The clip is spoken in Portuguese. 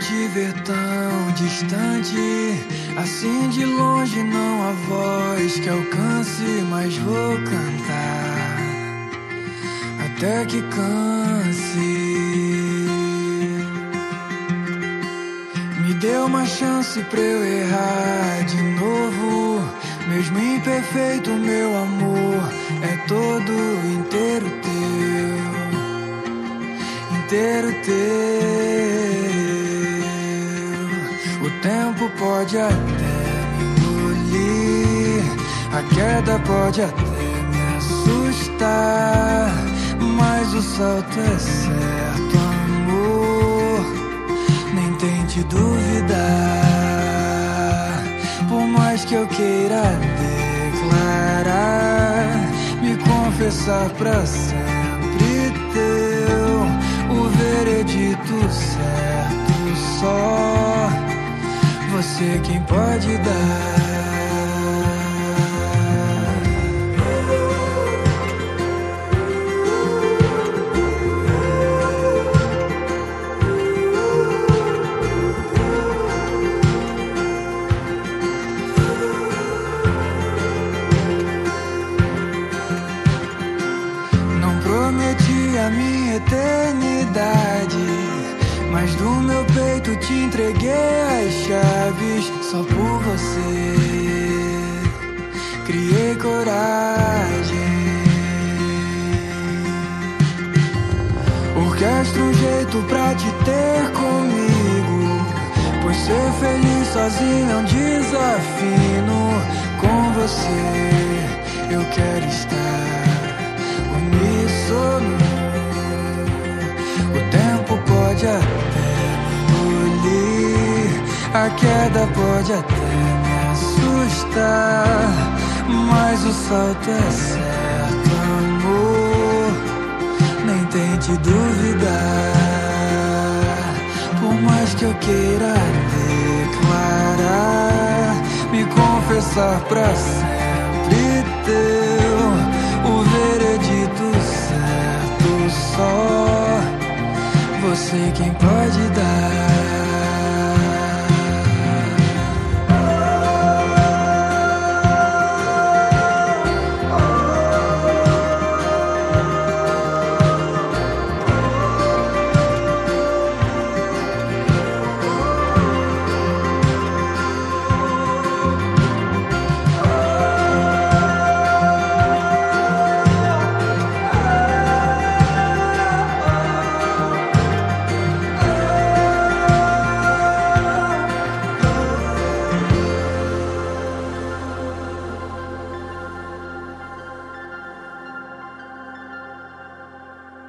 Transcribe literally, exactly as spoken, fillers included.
te ver tão distante, assim de longe não há voz que alcance, mas vou cantar até que canse. Me dê uma chance pra eu errar de novo, mesmo imperfeito, meu amor é todo inteiro teu, inteiro teu. O tempo pode até me engolir, a queda pode até me assustar, mas o salto é certo, amor, nem tente duvidar. Por mais que eu queira declarar, me confessar pra sempre teu, o veredito certo só você quem pode dar. A minha eternidade, mas do meu peito te entreguei as chaves. Só por você criei coragem. Orquestra um jeito pra te ter comigo, pois ser feliz sozinho é um desafio. Com você eu quero estar uníssono. O tempo pode até me engolir, a queda pode até me assustar, mas o salto é certo, amor, nem tente duvidar. Por mais que eu queira declarar, me confessar pra sempre teu, o veredito certo só você quem pode dar.